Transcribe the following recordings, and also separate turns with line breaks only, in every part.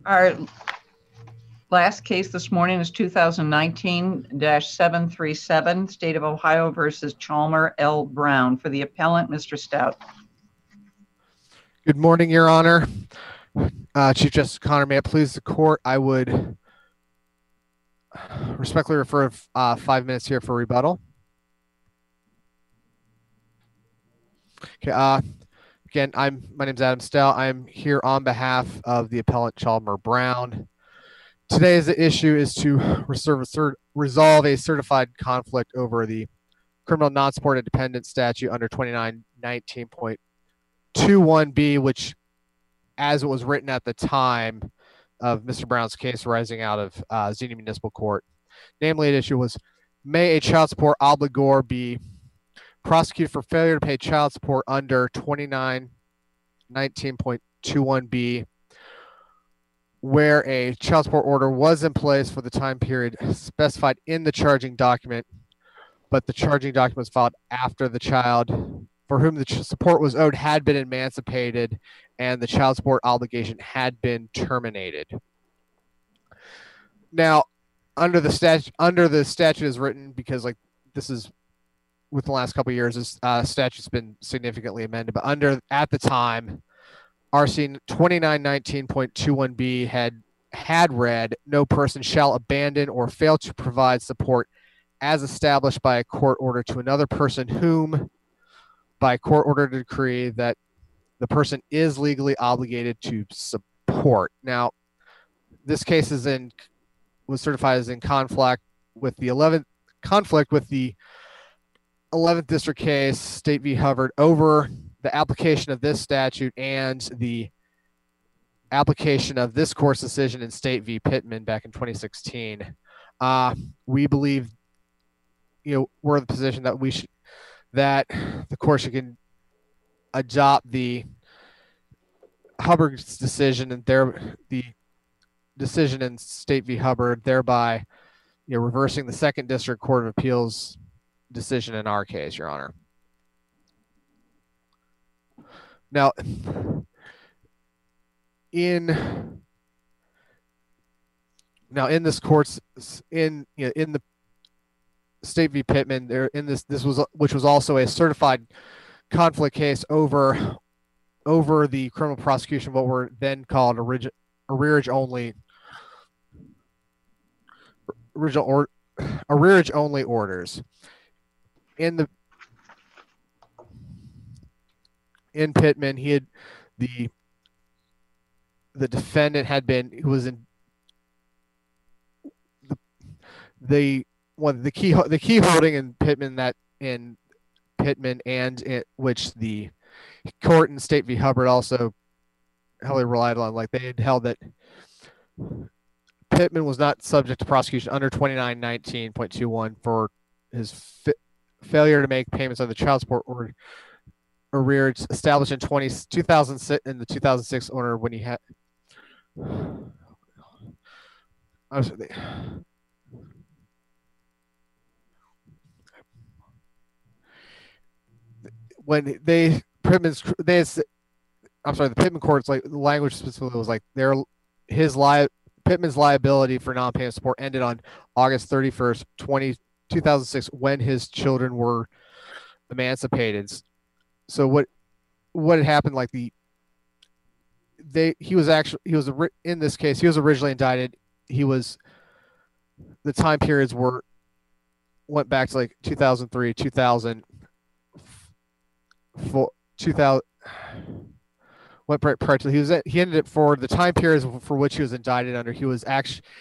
Our last case this morning is 2019-737, State of Ohio versus Chalmer L. Brown. For the appellant, Mr. Stout.
Good morning, Your Honor. Chief Justice Connor, may it please the court, I would respectfully refer 5 minutes here for rebuttal. Okay. Again, my name is Adam Stout. I'm here on behalf of the appellant Chalmer Brown. Today's issue is to resolve a certified conflict over the criminal non-supported dependent statute under 2919.21b, which, as it was written at the time of Mr. Brown's case arising out of Xenia Municipal Court. Namely, the issue was, may a child support obligor be prosecuted for failure to pay child support under 2919.21b, where a child support order was in place for the time period specified in the charging document, but the charging document was filed after the child for whom the support was owed had been emancipated and the child support obligation had been terminated. Now, under the statute is written, because like this is with the last couple of years, this statute's been significantly amended, but at the time, RC 2919.21b had read, no person shall abandon or fail to provide support as established by a court order to another person whom, by court order decree, that the person is legally obligated to support. Now, this case was certified as in conflict with the 11th District case, State v. Hubbard, over the application of this statute and the application of this court's decision in State v. Pittman back in 2016. We believe, we're in the position that that the court should adopt the Hubbard's decision and the decision in State v. Hubbard, thereby reversing the Second District Court of Appeals decision in our case, Your Honor. Now, in this court's in the State v. Pittman, which was also a certified conflict case over the criminal prosecution, what were then called arrearage only orders. In Pittman, the defendant had been, who was in the key holding in Pittman and which the court in State v. Hubbard also heavily relied on, like they had held that Pittman was not subject to prosecution under 2919.21 for his failure to make payments on the child support order arrears established in 2006 in the 2006 order when he had the Pittman court's like language specifically was like Pittman's liability for non-payment support ended on August 31st, 2006 when his children were emancipated. So what had happened, like in this case, he was originally indicted. The time periods went back to like 2003, 2004, 2000. Went prior to he ended up for the time periods for which he was indicted under. He was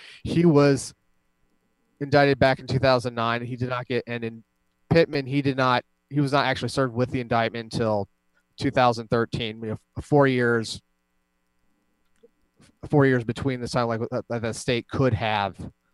indicted back in 2009. He did not get, and in Pittman he was not actually served with the indictment until 2013. 4 years between the time that the state could have.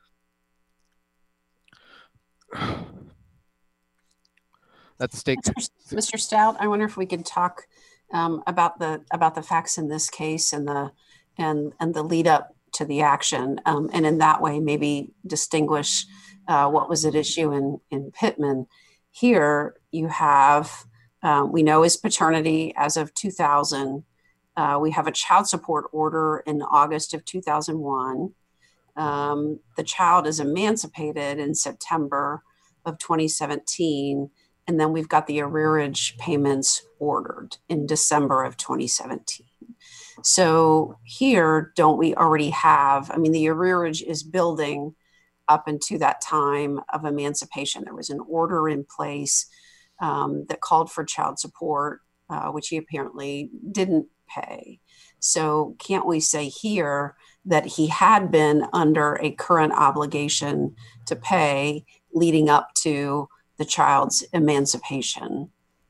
That the state.
Mr. Stout, I wonder if we could talk about the facts in this case and the lead up to the action, and in that way maybe distinguish what was at issue in Pittman. Here you have, we know his paternity as of 2000 We have a child support order in August of 2001. The child is emancipated in September of 2017. And then we've got the arrearage payments ordered in December of 2017. So here, don't we already have, I mean, the arrearage is building up into that time of emancipation. There was an order in place that called for child support, which he apparently didn't pay. So can't we say here that he had been under a current obligation to pay leading up to the child's emancipation?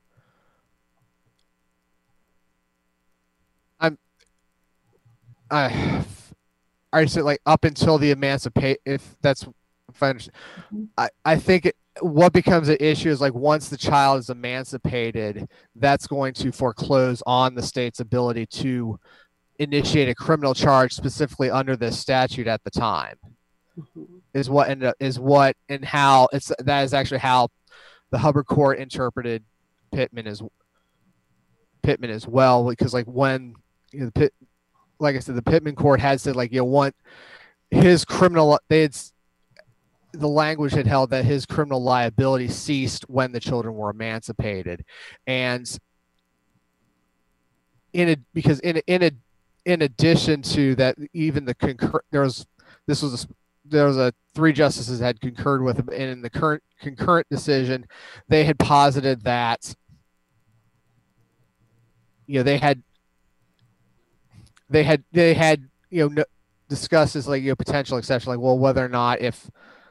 I said like up until the emancipate. If I understand, I think what becomes an issue is like once the child is emancipated, that's going to foreclose on the state's ability to initiate a criminal charge specifically under this statute at the time. Is what and how that is actually how the Hubbard court interpreted Pittman as well, because like when like I said, the Pittman court had said like his criminal the language had held that his criminal liability ceased when the children were emancipated, and in addition to that, even there was a 3 justices had concurred with him, and in the current concurrent decision, they had posited that they had discussed this like potential exception, like whether or not if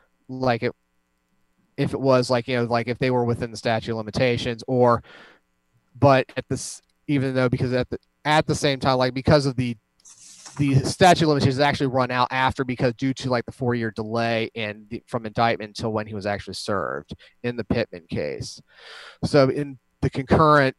it was like if they were within the statute of limitations, but at this, even though because at the same time, like because of the statute of limitations actually run out after, because due to like the 4-year delay from indictment until when he was actually served in the Pittman case. So in the concurring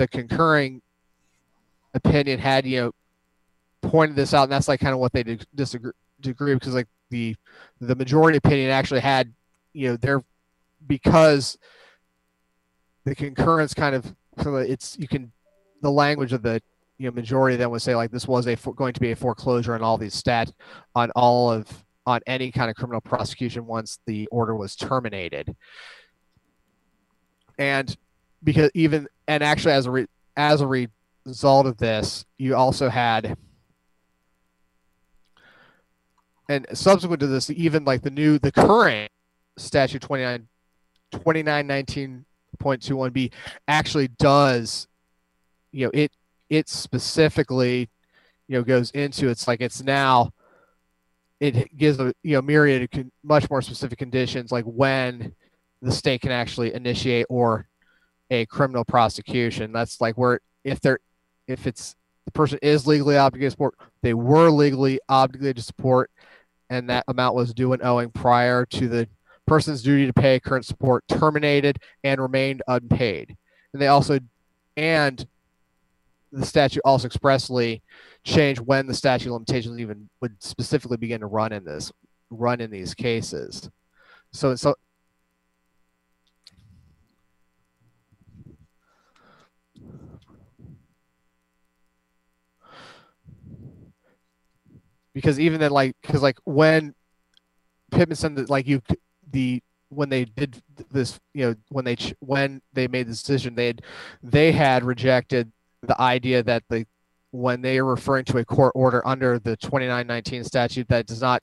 opinion had pointed this out, and that's like kind of what they disagree, because like the majority opinion actually had because the concurrence kind of, so the language of the majority then would say like this was going to be a foreclosure on all these on any kind of criminal prosecution once the order was terminated. And because actually as a result of this, you also had, and subsequent to this, even like the current statute 2919.21b actually does, it specifically, goes into, it's like it's now, it gives a myriad of much more specific conditions, like when the state can actually initiate or a criminal prosecution. That's like where if the person is legally obligated to support, they were legally obligated to support, and that amount was due and owing prior to the person's duty to pay current support terminated and remained unpaid. And the statute also expressly changed when the statute of limitations even would specifically begin to run in these cases. So because even then, when Pittman said that when they did this, when they made the decision, they had rejected the idea that when they are referring to a court order under the 2919 statute that it's not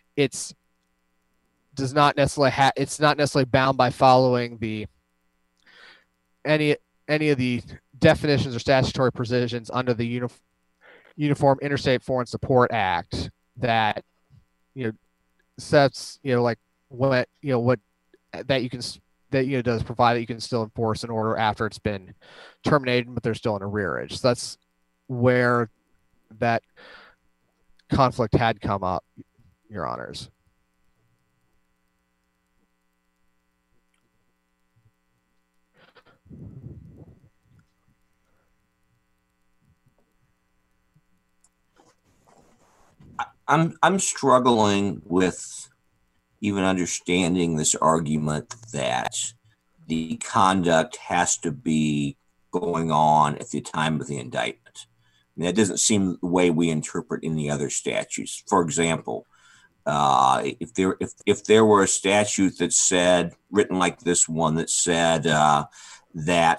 necessarily bound by following any of the definitions or statutory provisions under the Uniform Interstate Foreign Support Act that sets what that you can does provide that you can still enforce an order after it's been terminated, but there's still an arrearage. So that's where that conflict had come up, Your Honors.
I'm struggling with even understanding this argument that the conduct has to be going on at the time of the indictment. And that doesn't seem the way we interpret any other statutes. For example, if there were a statute that said, written like this one, that said that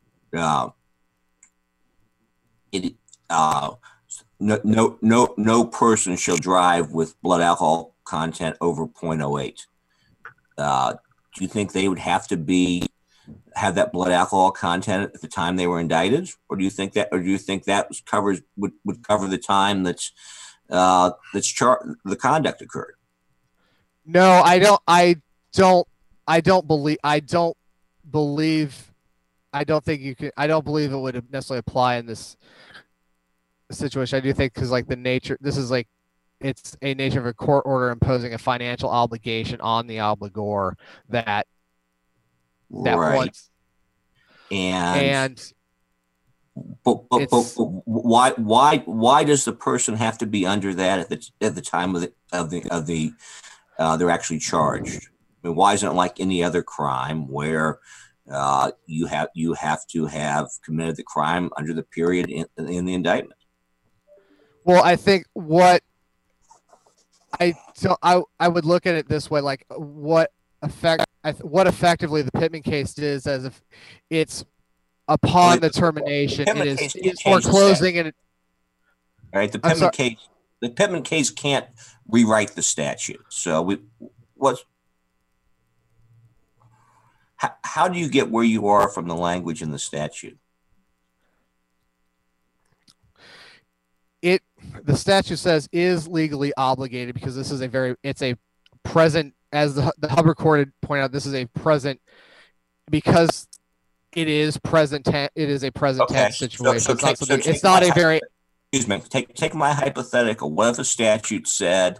no person shall drive with blood alcohol content over 0.08. Do you think they would have to have that blood alcohol content at the time they were indicted, or do you think that would cover the time the conduct occurred?
No, I don't believe it would necessarily apply in this situation. I do think because it's a nature of a court order imposing a financial obligation on the obligor that
right.
Once,
but why does the person have to be under that at the time of they're actually charged? I mean, why isn't it like any other crime where you have to have committed the crime under the period in the indictment?
Well, I think what I would look at it this way, like what effectively the Pittman case is, as if it's upon the termination, it is foreclosing it.
All right, the Pittman case can't rewrite the statute. So how do you get where you are from the language in the statute?
The statute says is legally obligated because this is it's a present, as the Hubbard court had pointed out, this is a present because it is present. It is a present tense situation. It's not a very.
Excuse me. Take my hypothetical. What if a statute said,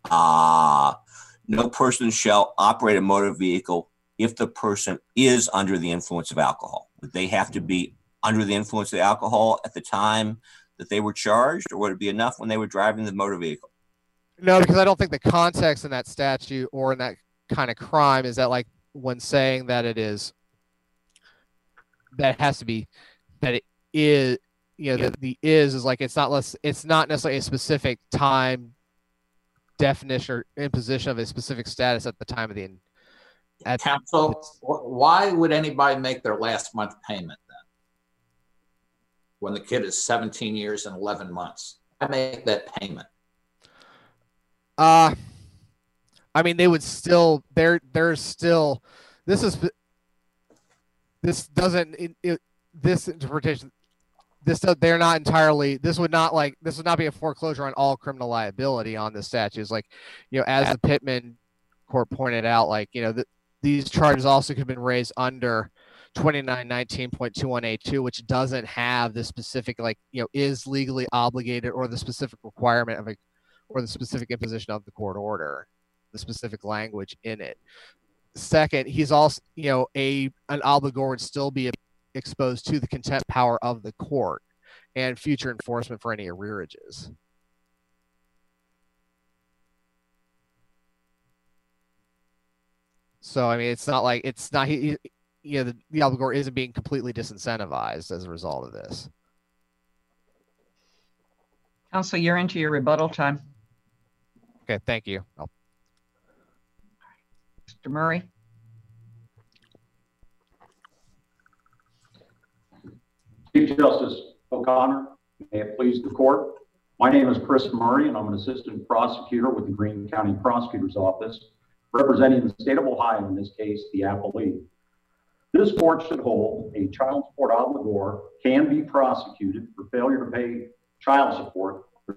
no person shall operate a motor vehicle if the person is under the influence of alcohol? Would they have to be under the influence of alcohol at the time that they were charged, or would it be enough when they were driving the motor vehicle?
No, because I don't think the context in that statute or in that kind of crime is that, like, when saying that it is, that it has to be, that it is, that the is like, it's not necessarily a specific time definition or imposition of a specific status at the time of the
counsel. Why would anybody make their last month payment then when the kid is 17 years and 11 months? I make that payment.
I mean, they would still. There's still. This interpretation. They're not entirely. This would not be a foreclosure on all criminal liability on this statute. It's like, as the Pittman court pointed out, like, these charges also could have been raised under 2919.21A2, which doesn't have the specific, like, is legally obligated or the specific requirement of or the specific imposition of the court order, the specific language in it. Second, he's also, an obligor would still be exposed to the contempt power of the court and future enforcement for any arrearages. So, I mean, the obligor isn't being completely disincentivized as a result of this.
Counsel, you're into your rebuttal time.
Okay, thank you.
Mr. Murray.
Chief Justice O'Connor, may it please the court. My name is Chris Murray, and I'm an assistant prosecutor with the Greene County Prosecutor's Office, representing the state of Ohio, in this case, the appellee. This court should hold a child support obligor can be prosecuted for failure to pay child support for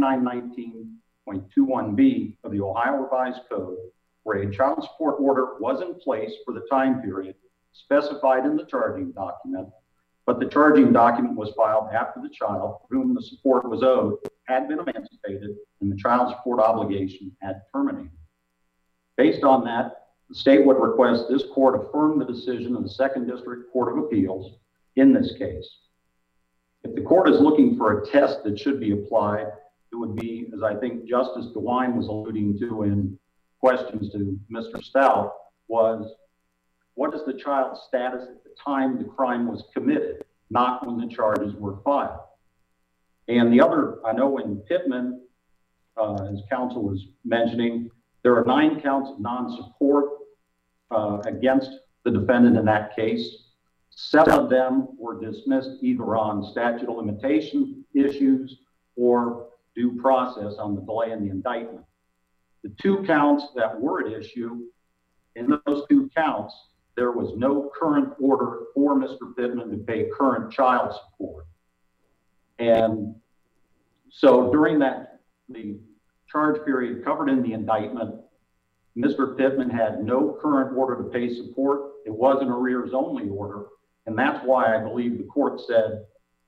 2919.21B of the Ohio Revised Code, where a child support order was in place for the time period specified in the charging document, but the charging document was filed after the child for whom the support was owed had been emancipated and the child support obligation had terminated. Based on that, the state would request this court affirm the decision of the Second District Court of Appeals in this case. If the court is looking for a test that should be applied, it would be, as I think Justice DeWine was alluding to in questions to Mr. Stout, was what is the child's status at the time the crime was committed, not when the charges were filed. And the other, I know in Pittman, as counsel was mentioning, there are 9 counts of non-support against the defendant in that case. 7 of them were dismissed either on statute of limitation issues or due process on the delay in the indictment. The 2 counts that were at issue, in those 2 counts, there was no current order for Mr. Pittman to pay current child support. And so during the charge period covered in the indictment, Mr. Pittman had no current order to pay support. It was an arrears only order. And that's why I believe the court said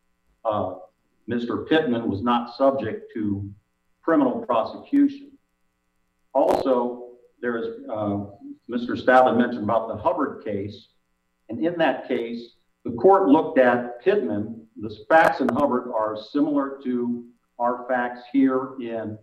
Mr. Pittman was not subject to criminal prosecution. Also, there is, Mr. Stout mentioned about the Hubbard case. And in that case, the court looked at Pittman. The facts in Hubbard are similar to our facts here in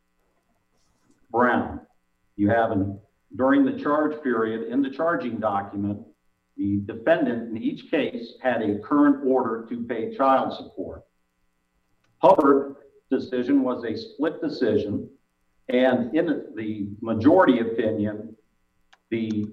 Brown. You have, during the charge period, in the charging document, the defendant in each case had a current order to pay child support. Hubbard decision was a split decision, and in the majority opinion, the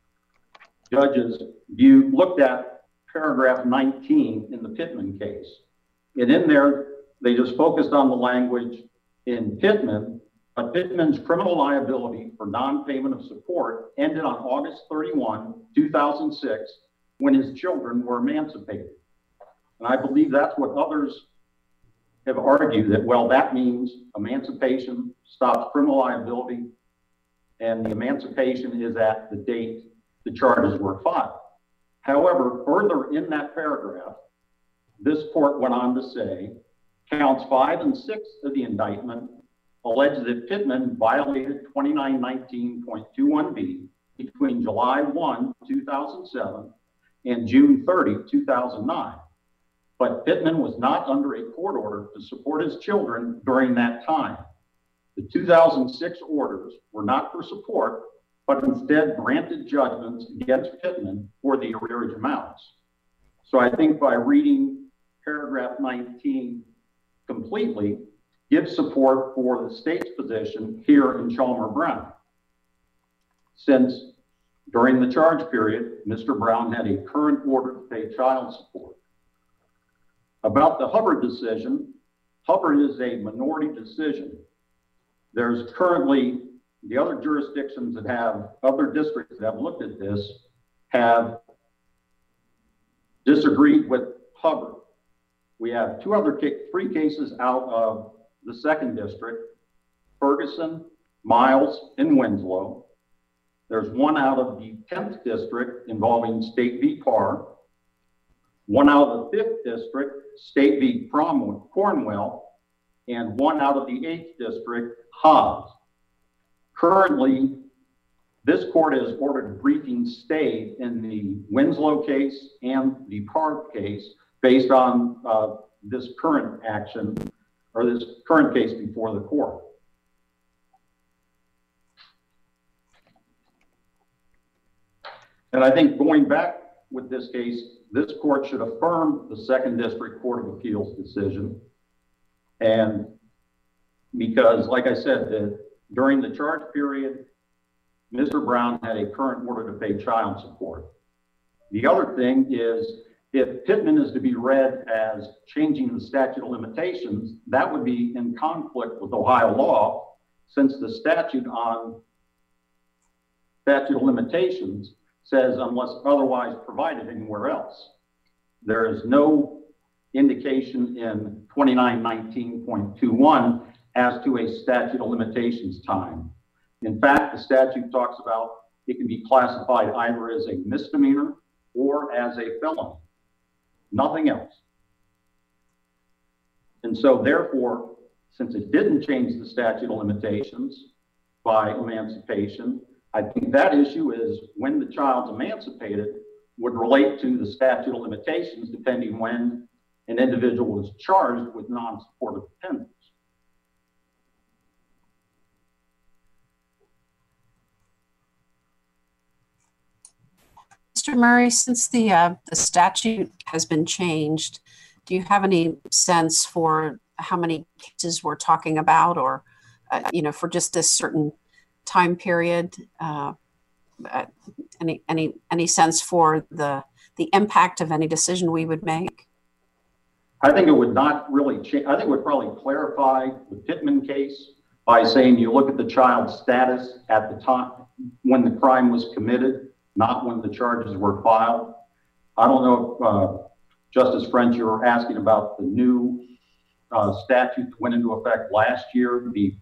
judges looked at paragraph 19 in the Pittman case. And in there, they just focused on the language in Pittman, but Pittman's criminal liability for non-payment of support ended on August 31, 2006, when his children were emancipated. And I believe that's what others have argued, that, well, that means emancipation stops criminal liability, and the emancipation is at the date the charges were filed. However, further in that paragraph, this court went on to say, counts 5 and 6 of the indictment allege that Pittman violated 2919.21b between July 1, 2007 and June 30, 2009. But Pittman was not under a court order to support his children during that time. The 2006 orders were not for support, but instead granted judgments against Pittman for the arrearage amounts. So I think by reading paragraph 19 completely, gives support for the state's position here in Chalmer Brown. Since during the charge period, Mr. Brown had a current order to pay child support. About the Hubbard decision, Hubbard is a minority decision. There's currently the other jurisdictions that have, other districts that have looked at this have disagreed with Hubbard. We have 3 cases out of the 2nd district, Ferguson, Miles, and Winslow. There's 1 out of the 10th district involving State v. Parr, 1 out of the 5th district, State v. Cornwell, and 1 out of the 8th district, Hobbs. Currently, this court has ordered a briefing stayed in the Winslow case and the Parr case based on this current action, or this current case before the court. And I think going back with this case, this court should affirm the 2nd District Court of Appeals decision. And because, like I said, during the charge period, Mr. Brown had a current order to pay child support. The other thing is, if Pittman is to be read as changing the statute of limitations, that would be in conflict with Ohio law, since the statute on statute of limitations says unless otherwise provided anywhere else. There is no indication in 2919.21 as to a statute of limitations time. In fact, the statute talks about it can be classified either as a misdemeanor or as a felony. Nothing else. And so therefore, since it didn't change the statute of limitations by emancipation, I think that issue is when the child's emancipated would relate to the statute of limitations depending when an individual was charged with non-supportive dependence.
Mr. Murray, since the statute has been changed, do you have any sense for how many cases we're talking about, or for just this certain time period? Any sense for the impact of any decision we would make?
I think it would not really change. I think it would probably clarify the Pittman case by saying you look at the child's status at the time when the crime was committed, not when the charges were filed. I don't know if Justice French, you were asking about the new statute that went into effect last year, the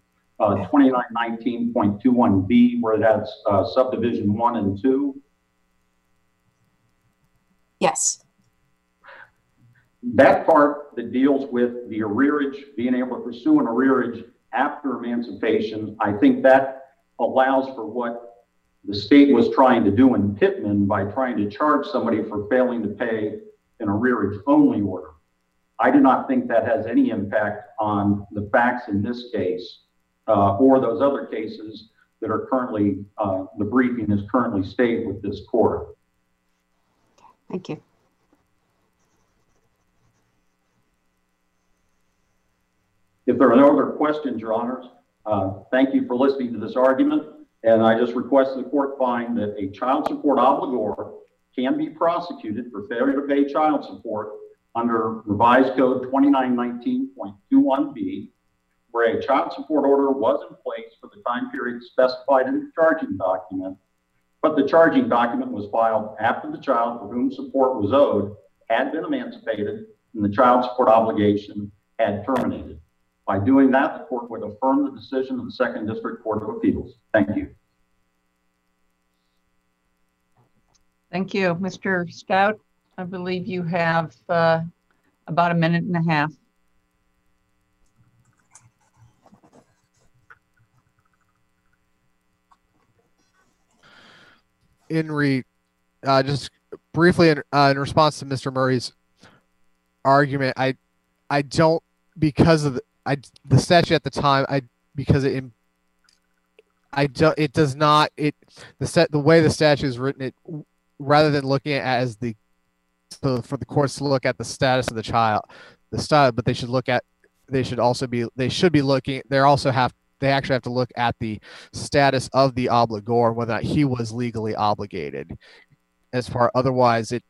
2919.21B, where that's subdivision 1 and 2.
Yes.
That part that deals with the arrearage, being able to pursue an arrearage after emancipation, I think that allows for what the state was trying to do in Pittman by trying to charge somebody for failing to pay an arrearage only order. I do not think that has any impact on the facts in this case or those other cases that are currently, the briefing is currently stayed with this court.
Thank you.
If there are no other questions, Your Honors, thank you for listening to this argument. And I just request the court find that a child support obligor can be prosecuted for failure to pay child support under Revised Code 2919.21B, where a child support order was in place for the time period specified in the charging document, but the charging document was filed after the child for whom support was owed had been emancipated and the child support obligation had terminated. By doing that, the court would affirm the decision of the Second District Court of Appeals. Thank you.
Thank you. Mr. Stout, I believe you have about a minute and a half.
Just briefly in response to Mr. Murray's argument, I don't, because of the statute at the time, the way the statute is written, it rather than looking at it as for the courts to look at the status of the child, but they should actually have to look at the status of the obligor, whether or not he was legally obligated. Otherwise, it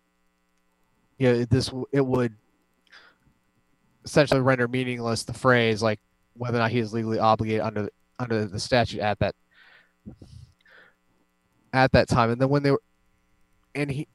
would essentially render meaningless the phrase like whether or not he is legally obligated under the statute at that time. And then when they were, and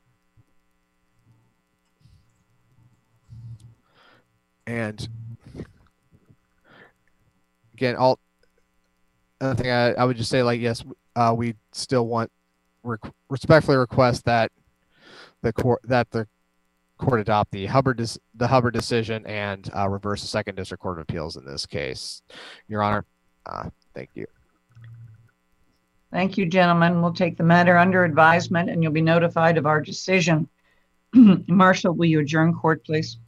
again, another thing I would just say, like, yes, we still respectfully request that the court adopt the Hubbard decision and reverse the Second District Court of Appeals in this case. Your Honor, thank you.
Thank you, gentlemen. We'll take the matter under advisement and you'll be notified of our decision. Marshall, will you adjourn court, please?